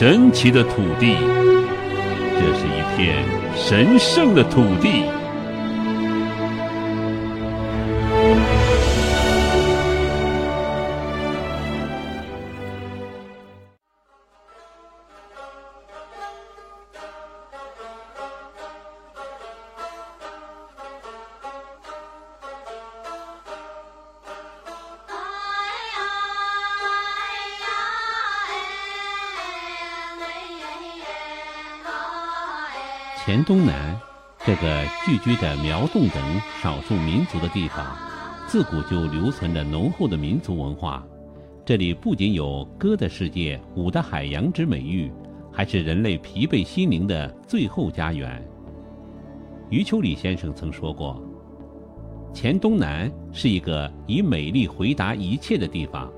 神奇的土地，这是一片神圣的土地。黔东南这个聚居着苗侗等少数民族的地方，自古就留存着浓厚的民族文化。这里不仅有歌的世界、舞的海洋之美誉，还是人类疲惫心灵的最后家园。余秋里先生曾说过，黔东南是一个以美丽回答一切的地方。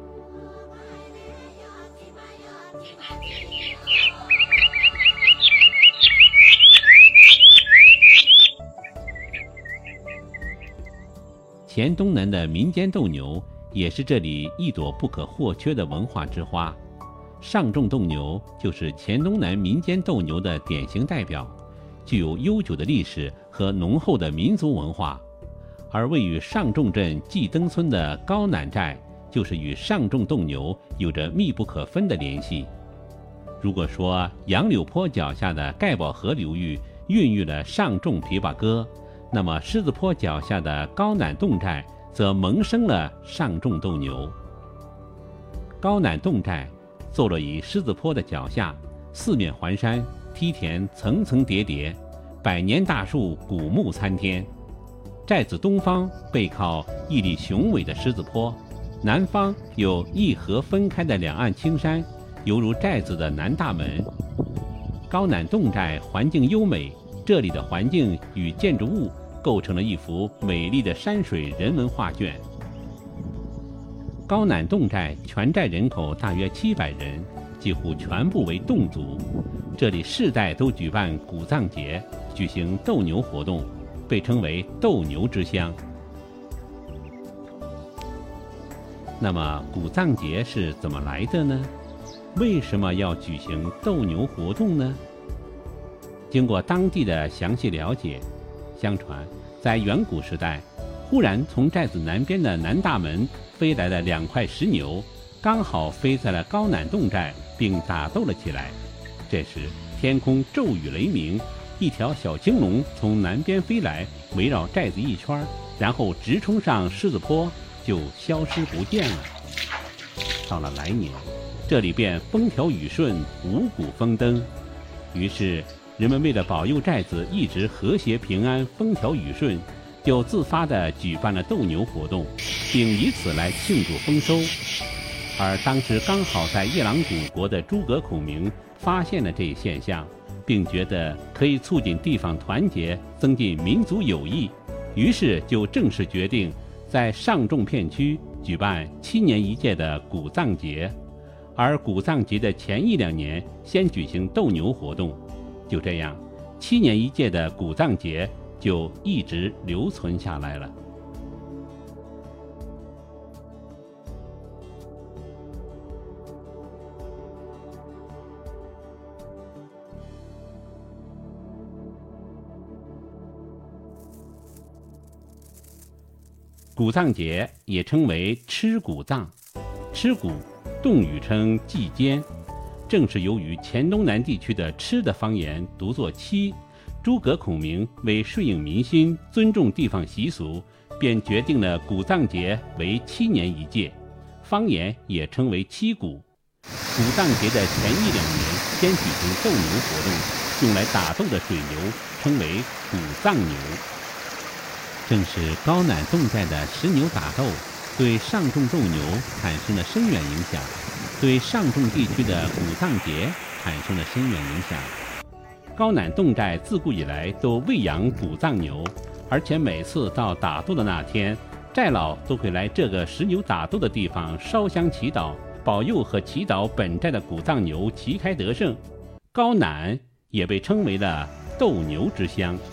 黔东南的民间斗牛也是这里一朵不可或缺的文化之花。上众斗牛就是黔东南民间斗牛的典型代表，具有悠久的历史和浓厚的民族文化。而位于上众镇季登村的高南寨，就是与上众斗牛有着密不可分的联系。如果说杨柳坡脚下的盖宝河流域孕育了上众琵琶歌，那么狮子坡脚下的高南侗寨则萌生了上众斗牛。高南侗寨坐落于狮子坡的脚下，四面环山，梯田层层叠叠，百年大树古木参天。寨子东方背靠屹立雄伟的狮子坡，南方有一河分开的两岸青山，犹如寨子的南大门。高南侗寨环境优美，这里的环境与建筑物构成了一幅美丽的山水人文画卷。高南侗寨全寨人口大约700人，几乎全部为侗族。这里世代都举办古藏节，举行斗牛活动，被称为斗牛之乡。那么古藏节是怎么来的呢？为什么要举行斗牛活动呢？经过当地的详细了解，相传在远古时代，忽然从寨子南边的南大门飞来了2块石牛，刚好飞在了高南侗寨，并打斗了起来。这时天空骤雨雷鸣，一条小青龙从南边飞来，围绕寨子一圈，然后直冲上狮子坡，就消失不见了。到了来年，这里便风调雨顺，五谷丰登。于是人们为了保佑寨子一直和谐平安、风调雨顺，就自发地举办了斗牛活动，并以此来庆祝丰收。而当时刚好在夜郎谷国的诸葛孔明发现了这一现象，并觉得可以促进地方团结，增进民族友谊，于是就正式决定在上众片区举办7年1届的古藏节。而古藏节的前1、2年先举行斗牛活动，就这样7年1届的古藏节就一直留存下来了。古藏节也称为吃谷藏，吃谷侗语称祭间，正是由于黔东南地区的吃的方言读作七，诸葛孔明为顺应民心，尊重地方习俗，便决定了古藏节为7年1届，方言也称为七谷。古藏节的前1、2年先举行斗牛活动，用来打斗的水牛称为古藏牛。正是高南侗寨的石牛打斗，对上众斗牛产生了深远影响，对上众地区的古藏节产生了深远影响。高南侗寨自古以来都喂养古藏牛，而且每次到打斗的那天，寨老都会来这个石牛打斗的地方烧香祈祷，保佑和祈祷本寨的古藏牛旗开得胜。高南也被称为了斗牛之乡。